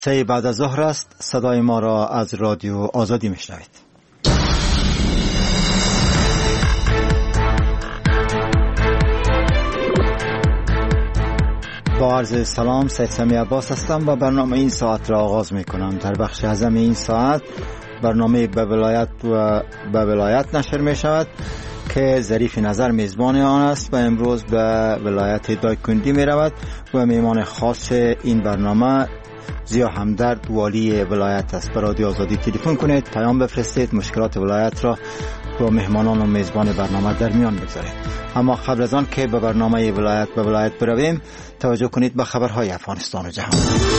سه بعد از ظهر است. صدای ما را از رادیو آزادی میشنوید. با عرض سلام، سید سمی عباس هستم و برنامه این ساعت را آغاز می کنم. در بخش اعظم این ساعت برنامه به ولایت نشر می شود که ظریف نظر میزبان آن است و امروز به ولایت دایکنډي می رود و میهمان خاص این برنامه زیا همدرد والی ولایت است. به رادیو آزادی تلفن کنید، پیام بفرستید، مشکلات ولایت را با مهمانان و میزبان برنامه در میان بگذارید. اما قبل از آن که به برنامه ولایت به ولایت برویم، توجه کنید به خبرهای افغانستان و جهان.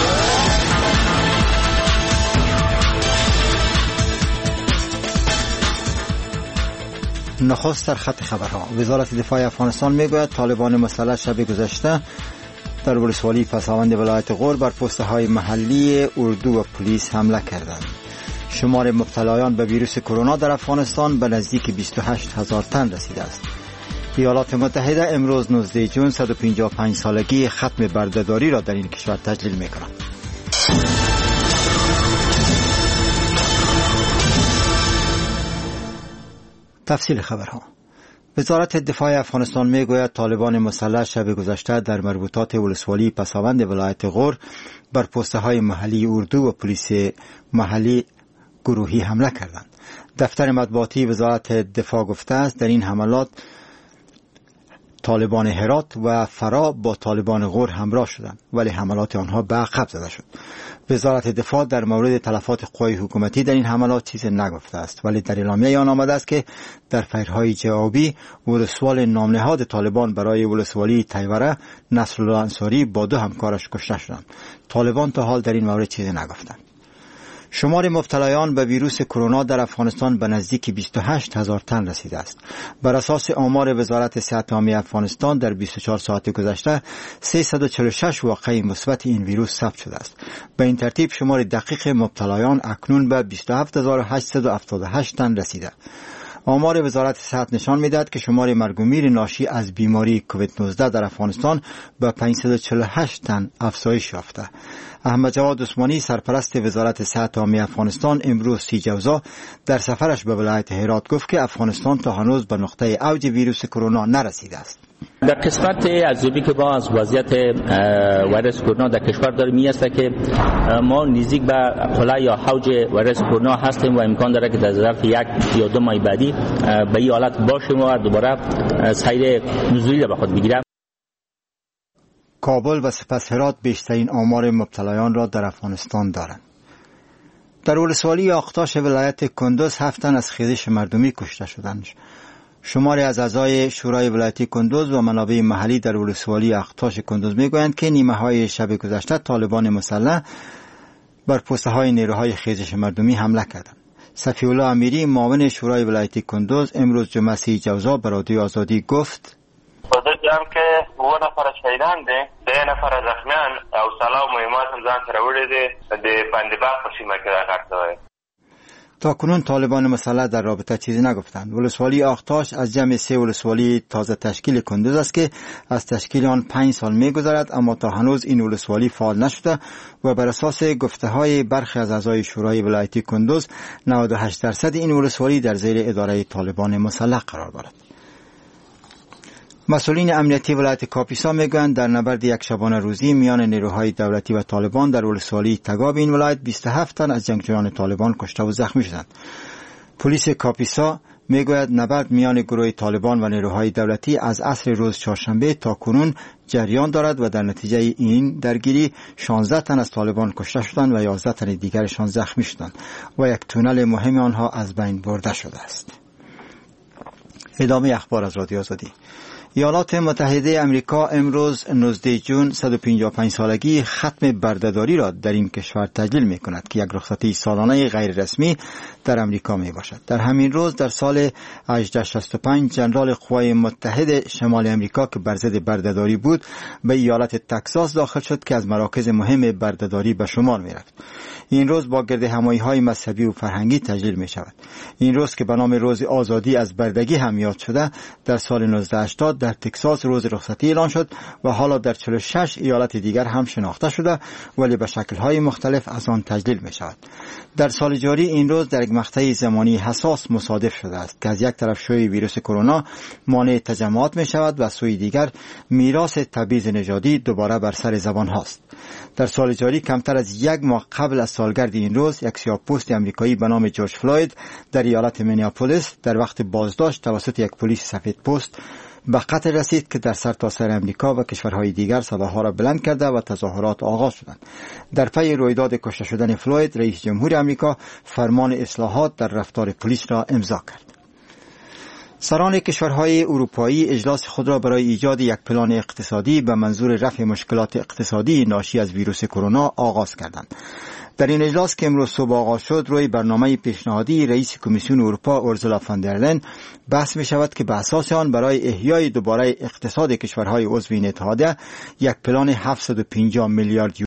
نخست در خط خبرها. وزارت دفاع افغانستان میگوید طالبان مسلح شب گذشته در ولسوالی پساوند ولایت غور بر پست‌های محلی اردو و پلیس حمله کردند. شمار مبتلایان به ویروس کرونا در افغانستان به نزدیک 28,000 تن رسیده است. ایالات متحده امروز 19 جون 155 سالگی ختم بردهداری را در این کشور تجلیل می‌کند. تفصیل خبرها. وزارت دفاع افغانستان میگوید طالبان مسلح شب گذشته در مربوطات ولسوالی پساوند ولایت غور بر پست‌های محلی اردو و پلیس محلی گروهی حمله کردند. دفتر مطبوعاتی وزارت دفاع گفته است در این حملات طالبان هرات و فرا با طالبان غور همراه شدند، ولی حملات آنها به عقب زده شد. وزارت دفاع در مورد تلفات قوای حکومتی در این حملات چیزی نگفته است، ولی در اعلامیه آن آمده است که در فیرهای جوابی ولسوال نامنهاد طالبان برای ولسوالی تیوره نصرالله انصاری با 2 همکارش کشته شدند. طالبان تا حال در این مورد چیزی نگفتند. شمار مبتلایان به ویروس کرونا در افغانستان به نزدیک 28,000 تن رسیده است. بر اساس آمار وزارت صحت عامه افغانستان در 24 ساعت گذشته 346 واقعه مثبت این ویروس ثبت شده است. به این ترتیب شمار دقیق مبتلایان اکنون به 27878 تن رسیده. آمار وزارت صحت نشان می‌دهد که شمار مرگ و میر ناشی از بیماری کووید 19 در افغانستان به 548 تن افزایش یافته. احمد جواد عثمانی سرپرست وزارت صحت عامه افغانستان امروز 30 جوزا در سفرش به ولایت هرات گفت که افغانستان تا هنوز به نقطه اوج ویروس کرونا نرسیده است. در قسمت ارزیابی که با از وضعیت ویروس کرونا در کشور داریم این است که ما نزدیک به قله یا اوج ویروس کرونا هستیم و امکان داره که در ظرف 1 یا 2 ماه بعدی به این حالت باشیم و دوباره سیر نزولی به خود بگیریم. کابل و سپس هرات بیشترین آمار مبتلایان را در افغانستان دارند. در ولسوالی آختاش ولایت کندوز 7 تن از خیزش مردمی کشته شدند. شماری از اعضای شورای ولایتی کندوز و منابع محلی در ولسوالی آختاش کندوز میگویند که نیمه های شب گذشته طالبان مسلح بر پست‌های نیروهای خیزش مردمی حمله کردند. صفی الله امیری معاون شورای ولایتی کندوز امروز جمعه 30 جوزا به رادیو آزادی گفت هم که 2 نفر شهیدان دي، 2 نفر زخمیان او سلاو مهمات هم ځان سره وړي دي د بندباغ په سیمه کې راغړ شوی. تا کنون طالبان مسلح در رابطه چیزی نگفتند. ولسوالی آختاش از جمع 3 ولسوالی تازه تشکیل کندوز است که از تشکیل آن 5 سال می‌گذرد، اما تا هنوز این ولسوالی فعال نشده و بر اساس گفته‌های برخی از اعضای شورای ولایتی کندوز 98% این ولسوالی در زیر اداره طالبان مسلح قرار دارد. مسئولین امنیتی ولایت کاپیسا میگویند در نبرد یک شبانه روزی میان نیروهای دولتی و طالبان در ولسوالی تگاب این ولایت 27 تن از جنگجویان طالبان کشته و زخمی شدند. پلیس کاپیسا میگوید نبرد میان گروه طالبان و نیروهای دولتی از عصر روز چهارشنبه تا کنون جریان دارد و در نتیجه این درگیری 16 تن از طالبان کشته شدند و 11 تن دیگرشان زخمی شدند و یک تونل مهم آنها از بین برده شده است. ادامه اخبار از رادیو آزادی. ایالات متحده امریکا امروز 19 جون 155 سالگی ختم بردهداری را در این کشور تجلیل می کند که یک رخصتی سالانه غیر رسمی در امریکا می باشد. در همین روز در سال 1865 جنرال قوای متحده شمال امریکا که بر ضد بردهداری بود به ایالت تگزاس داخل شد که از مراکز مهم بردهداری به شمار می رفت. این روز با گردهمایی‌های مذهبی و فرهنگی تجلیل می شود. این روز که به نام روز آزادی از بردگی هم یاد شده در سال 1980 در تگزاس روز رخصتی اعلان شد و حالا در 46 ایالت دیگر هم شناخته شده، ولی به شکل‌های مختلف از آن تجلیل می شود. در سال جاری این روز در یک مقطع زمانی حساس مصادف شده است که از یک طرف شیوع ویروس کرونا مانع تجمعات می شود و سوی دیگر میراث تبعیض نژادی دوباره بر سر زبان هاست. در سال جاری کمتر از یک ماه قبل از سالگرد این روز، یک سیاه‌پوست آمریکایی به نام جورج فلوید در ایالت مینیاپولیس در وقت بازداشت توسط یک پلیس سفیدپوست به قتل رسید که در سرتاسر امریکا و کشورهای دیگر صداها را بلند کرده و تظاهرات آغاز شدند. در پی رویداد کشته شدن فلوید، رئیس جمهور امریکا فرمان اصلاحات در رفتار پلیس را امضا کرد. سران کشورهای اروپایی اجلاس خود را برای ایجاد یک پلان اقتصادی به منظور رفع مشکلات اقتصادی ناشی از ویروس کرونا آغاز کردند. در این اجلاس که امروز صبح آغاز شد، روی برنامه پیشنهادی رئیس کمیسیون اروپا اورسولا فان در لین بحث می شود که به اساس آن برای احیای دوباره اقتصاد کشورهای عضو این اتحادیه یک پلان 750 میلیارد